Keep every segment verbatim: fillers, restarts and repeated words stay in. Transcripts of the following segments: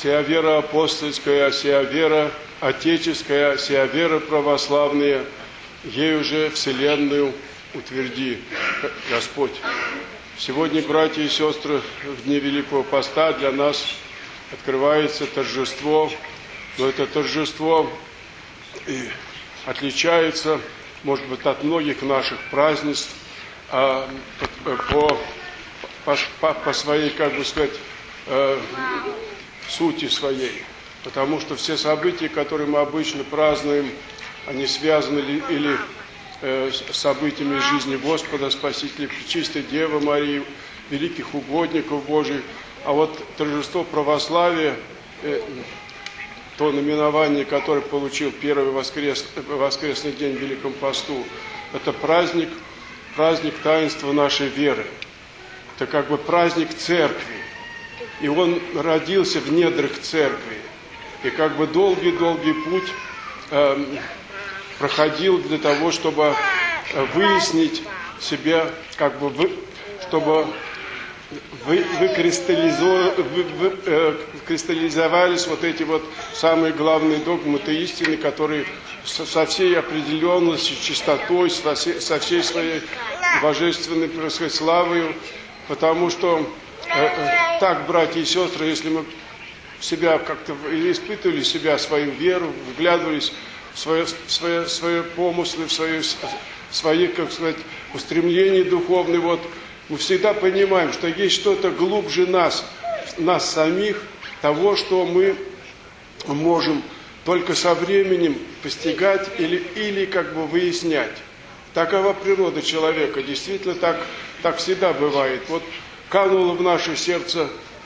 сия вера апостольская, сия вера отеческая, сия вера православная, ей уже вселенную утверди, Господь. Сегодня, братья и сестры, в дни Великого Поста для нас открывается торжество, но это торжество и отличается, может быть, от многих наших празднеств а, по, по, по, по своей, как бы сказать, э, сути своей. Потому что все события, которые мы обычно празднуем, они связаны ли, или э, с событиями жизни Господа, Спасителя, Пречистой Девы Марии, великих угодников Божьих. А вот торжество православия, э, то наименование, которое получил первый воскрес, воскресный день в Великом Посту, это праздник, праздник таинства нашей веры. Это как бы праздник церкви. И он родился в недрах церкви. И как бы долгий-долгий путь э, проходил для того, чтобы выяснить себя, как бы вы, чтобы вы, выкристаллизо, вы, вы, э, кристаллизовались вот эти вот самые главные догмы и истины, которые со, со всей определенностью, чистотой, со всей, со всей своей божественной славой, потому что э, э, так, братья и сестры, если мы себя как-то испытывали себя, свою веру, вглядывались в свои, свои, свои помыслы, в свои, свои, как сказать, устремления духовные, вот, мы всегда понимаем, что есть что-то глубже нас, нас самих, того, что мы можем только со временем постигать или, или как бы выяснять. Такова природа человека, действительно так, так всегда бывает. Вот канула в наше сердце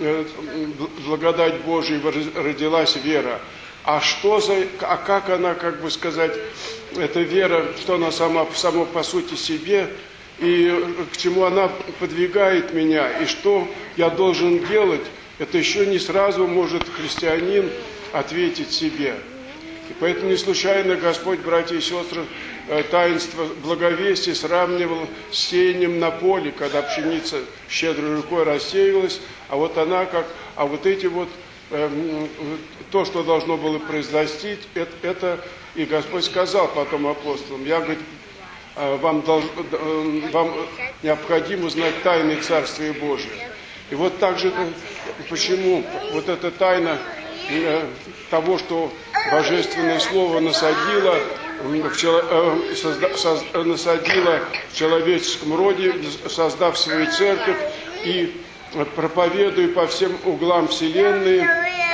благодать Божия, родилась вера. А что за, а как она, как бы сказать, эта вера, что она сама, сама по сути себе, и к чему она подвигает меня, и что я должен делать, это еще не сразу может христианин ответить себе. И поэтому не случайно Господь, братья и сестры, таинство благовестия сравнивал с сеянием на поле, когда пшеница щедрой рукой рассеялась, а вот она как, а вот эти вот, э, то, что должно было произрасти, это, это и Господь сказал потом апостолам, я, говорит, вам, долж, вам необходимо знать тайны Царствия Божия. И вот так же, почему вот эта тайна того, что Божественное Слово насадило в, чело, созда, соз, насадило в человеческом роде, создав свою церковь и проповедуя по всем углам вселенной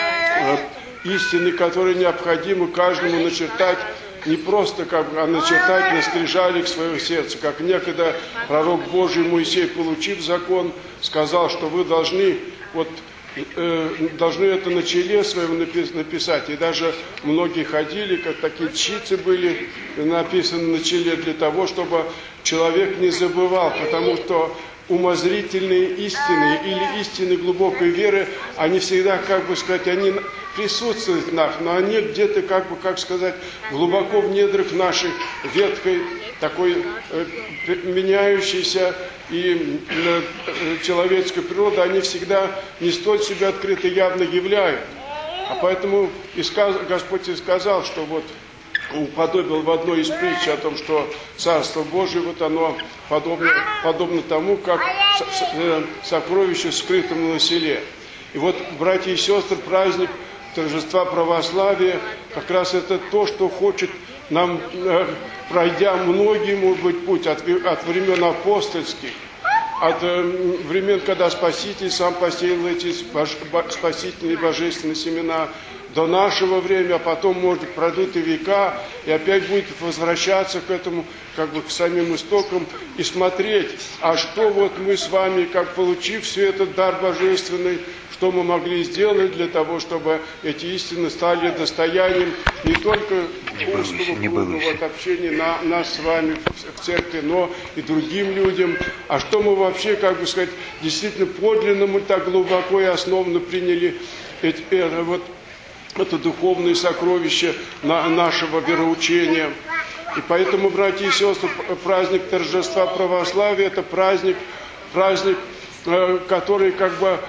истины, которые необходимо каждому начертать, не просто как бы, а начертать на скрижалях своего сердца, как некогда пророк Божий Моисей, получив закон, сказал, что вы должны вот должны это на челе своем написать. И даже многие ходили, как такие чицы были написаны на челе для того, чтобы человек не забывал, потому что умозрительные истины или истины глубокой веры, они всегда, как бы сказать, они присутствуют в нас, но они где-то, как бы, как сказать, глубоко в недрах нашей ветхой, такой э, меняющейся и э, человеческой природы, они всегда не столь себя открыто явно являют. А поэтому и сказ, Господь и сказал, что вот уподобил в одной из притч о том, что Царство Божие, вот оно подобно, подобно тому, как сокровище скрытому на селе. И вот, братья и сестры, праздник торжества православия, как раз это то, что хочет нам, пройдя многие, может быть, путь от, от времен апостольских, от времен, когда Спаситель сам посеял эти спасительные божественные семена, до нашего времени, а потом, может быть, пройдут и века, и опять будет возвращаться к этому, как бы к самим истокам, и смотреть, а что вот мы с вами, как получив все этот дар божественный, что мы могли сделать для того, чтобы эти истины стали достоянием не только узкого круга вот, общения на, нас с вами в, в церкви, но и другим людям, а что мы вообще, как бы сказать, действительно подлинно мы так глубоко и основно приняли эти, это, вот, это духовное сокровище нашего вероучения. И поэтому, братья и сестры, праздник торжества православия – это праздник, праздник, который как бы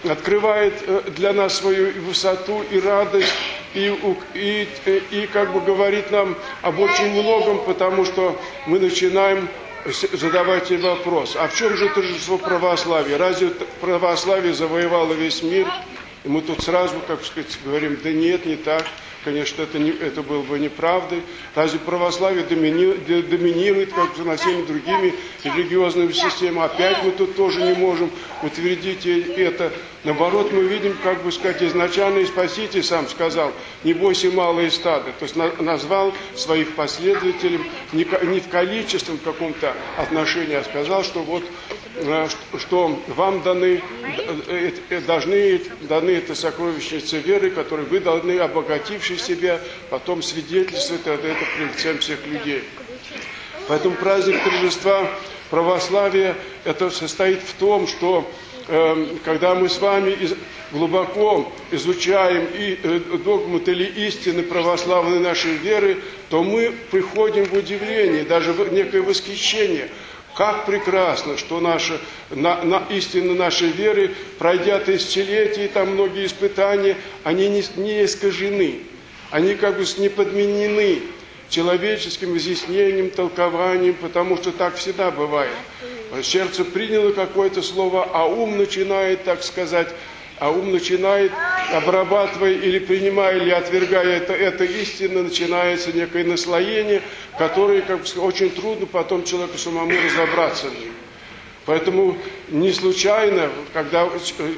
открывает для нас свою высоту и радость, и, и, и как бы говорит нам об очень многом, потому что мы начинаем задавать ей вопрос: а в чем же торжество православия? Разве православие завоевало весь мир? И мы тут сразу, как сказать, говорим: да нет, не так. Конечно, это, не, это было бы неправдой. Разве православие домини, доминирует, как над всеми другими религиозными системами? Опять мы тут тоже не можем утвердить это. Наоборот, мы видим, как бы сказать, изначально и Спаситель сам сказал: не бойся малое стадо. То есть на, назвал своих последователей не, не в количественном каком-то отношении, а сказал, что вот что вам даны, должны, даны это сокровищница веры, которую вы должны, обогатившись себя, потом свидетельствовать это пред лицем всех людей. Поэтому праздник торжества православия это состоит в том, что э, когда мы с вами из, глубоко изучаем и э, догматы или истины православной нашей веры, то мы приходим в удивление, даже в некое восхищение. Как прекрасно, что наша, на, на истины нашей веры, пройдя тысячелетия, там многие испытания, они не, не искажены, они как бы не подменены человеческим изъяснением, толкованием, потому что так всегда бывает. Сердце приняло какое-то слово, а ум начинает, так сказать, а ум начинает, обрабатывая или принимая, или отвергая это, это истинно, начинается некое наслоение, которое, как бы, очень трудно потом человеку самому разобраться в нем. Поэтому не случайно, когда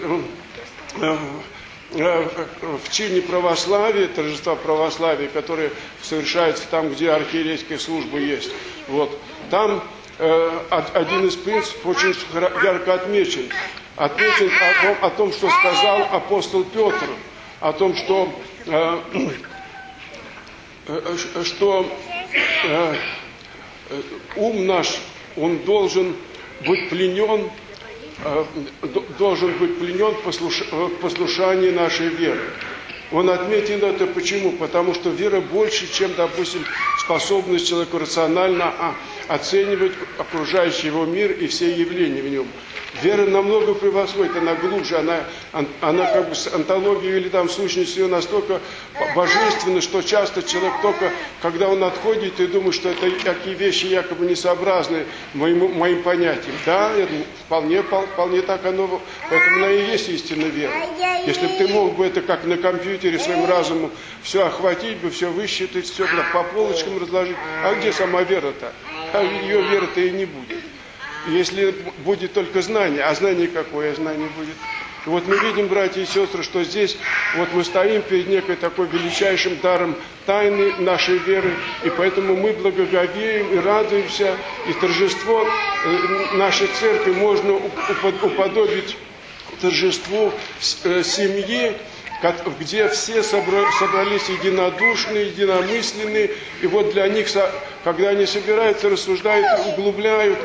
в чине православия, торжества православия, которые совершаются там, где архиерейская служба есть, вот, там э, один из принципов очень ярко отмечен. Отмечен о том, о том, что сказал апостол Петр, о том, что, э, э, что э, ум наш, он должен быть пленен, э, должен быть пленен послуш, послушанию нашей веры. Он отметил это почему? Потому что вера больше, чем, допустим, способность человека рационально оценивать окружающий его мир и все явления в нем. Вера намного превосходит, она глубже, она, она как бы с антологией или там сущностью ее настолько божественна, что часто человек только, когда он отходит и думает, что это такие вещи якобы несообразны моим, моим понятиям. Да, вполне, вполне так оно, поэтому она и есть истинная вера. Если бы ты мог бы это как на компьютере своим разумом все охватить бы, все высчитать, все по полочкам разложить, а где сама вера-то? А ее веры-то и не будет. Если будет только знание, а знание какое знание будет? И вот мы видим, братья и сестры, что здесь вот мы стоим перед некой такой величайшим даром тайны нашей веры, и поэтому мы благоговеем и радуемся, и торжество нашей церкви можно уподобить торжеству семьи, где все собрались единодушные, единомысленные, и вот для них, когда они собираются, рассуждают, углубляют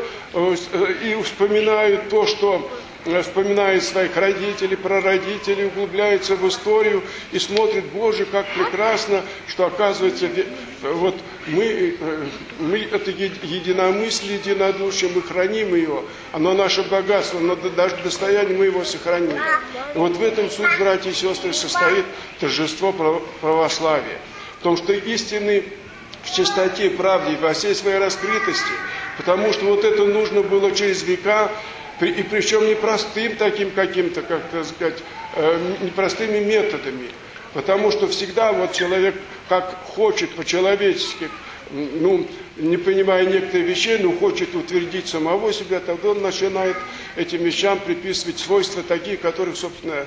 и вспоминают то, что вспоминают своих родителей, прародителей, углубляются в историю и смотрят: Боже, как прекрасно, что оказывается, вот мы, мы это единомыслие, единодушие, мы храним ее, оно наше богатство, но даже до достояния мы его сохраним. И вот в этом суть, братья и сестры, состоит торжество православия. В том, что истины в чистоте, правде, во всей своей раскрытости, потому что вот это нужно было через века, и причем не простым таким каким-то, как сказать, непростыми методами. Потому что всегда вот человек как хочет по-человечески, ну, не понимая некоторых вещей, но хочет утвердить самого себя, тогда он начинает этим вещам приписывать свойства такие, которых, собственно,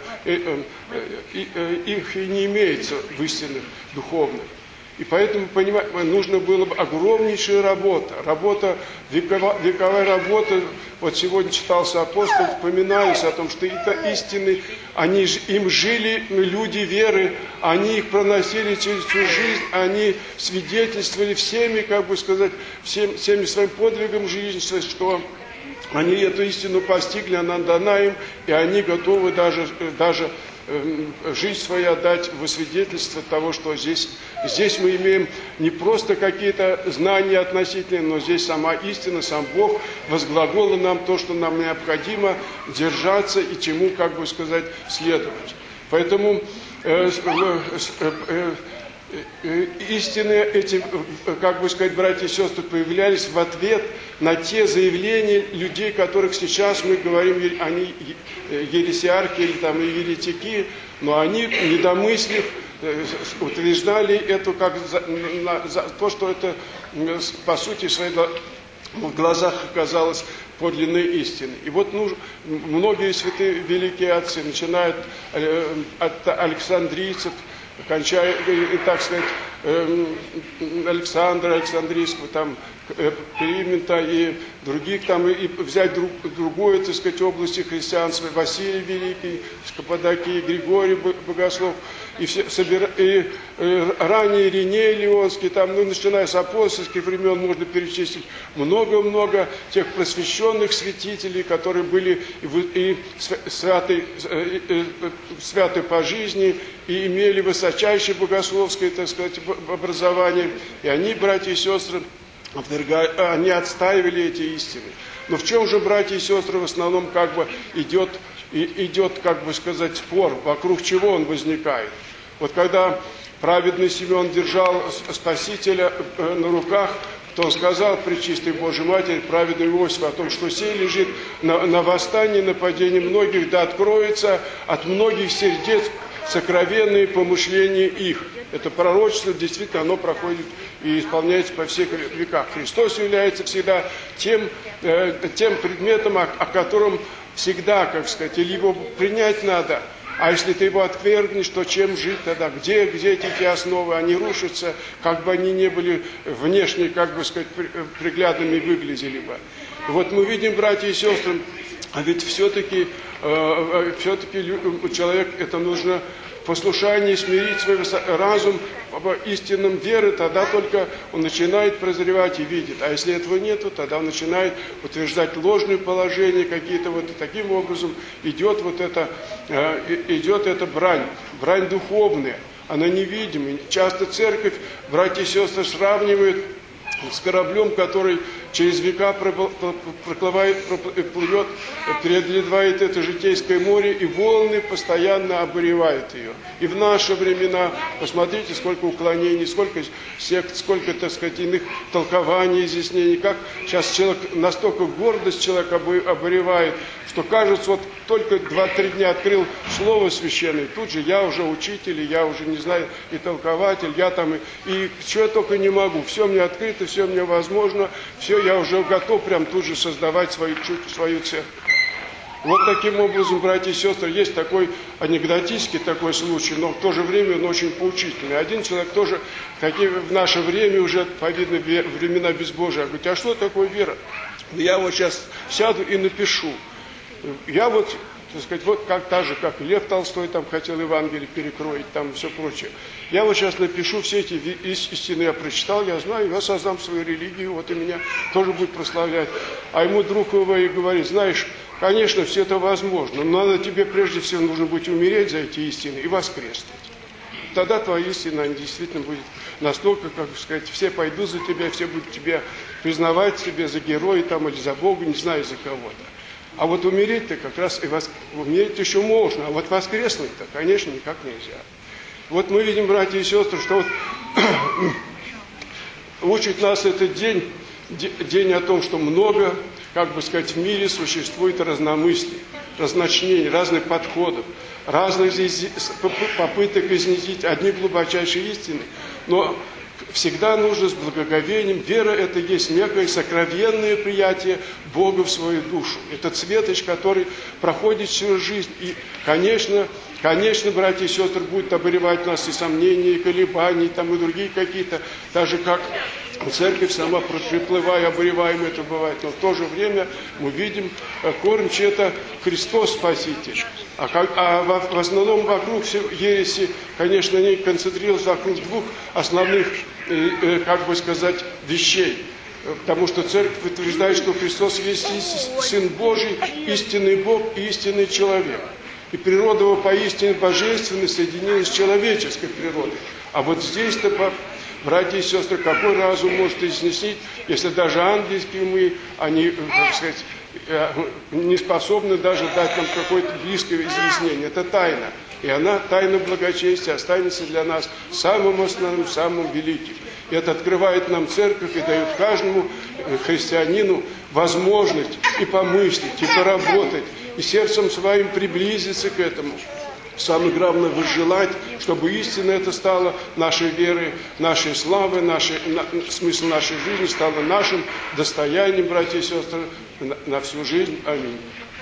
их и не имеется в истинных духовных. И поэтому, понимаете, нужно было бы огромнейшая работа, работа, векова, вековая работа. Вот сегодня читался апостол, вспоминались о том, что это истины, они, им жили люди веры, они их проносили через всю жизнь, они свидетельствовали всеми, как бы сказать, всем, всеми своим подвигом жизни, что они эту истину постигли, она дана им, и они готовы даже, даже жизнь свою отдать во свидетельство того, что здесь, здесь мы имеем не просто какие-то знания относительные, но здесь сама истина, сам Бог возглаголил нам то, что нам необходимо держаться и чему, как бы сказать, следовать. Поэтому э, э, э, э, истины эти, как бы сказать, братья и сестры, появлялись в ответ на те заявления людей, которых сейчас мы говорим, они ересиархи или там и еретики, но они, недомыслив, утверждали это как за, на, за то, что это по сути своей в глазах оказалось подлинной истины. И вот ну, многие святые великие отцы, начиная э, от александрийцев, кончая, э, так сказать, э, Александра Александрийского, там, э, Климента и других, там, и, и взять друг, другую, так сказать, области христианства, Василий Великий, Каппадокий, Григорий Богослов, и, все, собира, и э, ранее Ириней Леонский, там, ну, начиная с апостольских времен, можно перечислить много-много тех просвещенных святителей, которые были и, и святы, э, э, святы по жизни, и имели высочайшее богословское, так сказать, образование. И они, братья и сестры, они отстаивали эти истины. Но в чем же, братья и сестры, в основном как бы идет, идет, как бы сказать, спор, вокруг чего он возникает? Вот когда праведный Симеон держал Спасителя на руках, то он сказал пречистой Божьей Матери, праведный Иосиф, о том, что сей лежит на, на восстании, нападении многих, да откроется от многих сердец сокровенные помышления их. Это пророчество, действительно, оно проходит и исполняется по всех веках. Христос является всегда тем, э, тем предметом, о, о котором всегда, как сказать, или его принять надо, а если ты его отвергнешь, то чем жить тогда? Где, где эти, эти основы? Они рушатся, как бы они не были внешне, как бы сказать, приглядными выглядели бы. И вот мы видим, братья и сестры, а ведь все-таки, э, все-таки человек, это нужно в послушании смирить свой разум в истинном веры, тогда только он начинает прозревать и видит. А если этого нету, тогда он начинает утверждать ложные положения какие-то, вот и таким образом идет вот это, э, идет эта брань, брань духовная, она невидимая. Часто церковь, братья и сестры, сравнивают с кораблем, который через века проплывает, плывет, преодолевает это житейское море, и волны постоянно обуревают ее. И в наши времена, посмотрите, сколько уклонений, сколько сект, сколько, так сказать, иных толкований, изъяснений, как сейчас человек, настолько гордость человека обуревает, что кажется, вот только два-три дня открыл слово священное, тут же я уже учитель, я уже, не знаю, и толкователь, я там, и, и что я только не могу, все мне открыто, все мне возможно, все, я уже готов прям тут же создавать свою, свою церковь. Вот таким образом, братья и сестры, есть такой анекдотический такой случай, но в то же время он очень поучительный. Один человек тоже, такие в наше время уже, по-видно, времена безбожия, я говорю, а что такое вера? Я вот сейчас сяду и напишу. Я вот, так сказать, вот как так же, как Лев Толстой там хотел Евангелие перекроить, там все прочее. Я вот сейчас напишу все эти истины, я прочитал, я знаю, я создам свою религию, вот и меня тоже будет прославлять. А ему друг его и говорит, знаешь, конечно, все это возможно, но надо тебе прежде всего нужно будет умереть за эти истины и воскреснуть. Тогда твоя истина, она действительно будет настолько, как сказать, все пойдут за тебя, все будут тебя признавать себе за героя там, или за Бога, не знаю, за кого-то. А вот умереть-то как раз, и вос... умереть еще можно, а вот воскреснуть-то, конечно, никак нельзя. Вот мы видим, братья и сестры, что вот учит нас этот день, день о том, что много, как бы сказать, в мире существует разномыслий, разночнений, разных подходов, разных попыток изъяснить одни глубочайшие истины, но всегда нужно с благоговением. Вера – это есть некое сокровенное приятие Бога в свою душу. Это светоч, который проходит всю жизнь. И, конечно, конечно, братья и сестры, будет обуревать нас и сомнения, и колебания, там, и другие какие-то, даже как церковь сама, приплывая, обуреваем, это бывает. Но в то же время мы видим, кормчий – это Христос Спаситель. А, как, а в, в основном вокруг все ереси, конечно, они концентрируются вокруг двух основных, э, э, как бы сказать, вещей. Потому что церковь утверждает, что Христос есть Сын Божий, истинный Бог и истинный человек. И природа его поистине божественной соединилась с человеческой природой. А вот здесь-то, братья и сестры, какой разум может изъяснить, если даже ангельские умы, они, как сказать, не способны даже дать нам какое-то близкое изъяснение. Это тайна. И она, тайна благочестия, останется для нас самым основным, самым великим. И это открывает нам церковь и дает каждому христианину возможность и помыслить, и поработать, и сердцем своим приблизиться к этому. Самое главное, возжелать, чтобы истина это стала нашей верой, нашей славой, нашей, на, смысл нашей жизни стало нашим достоянием, братья и сестры, на, на всю жизнь. Аминь.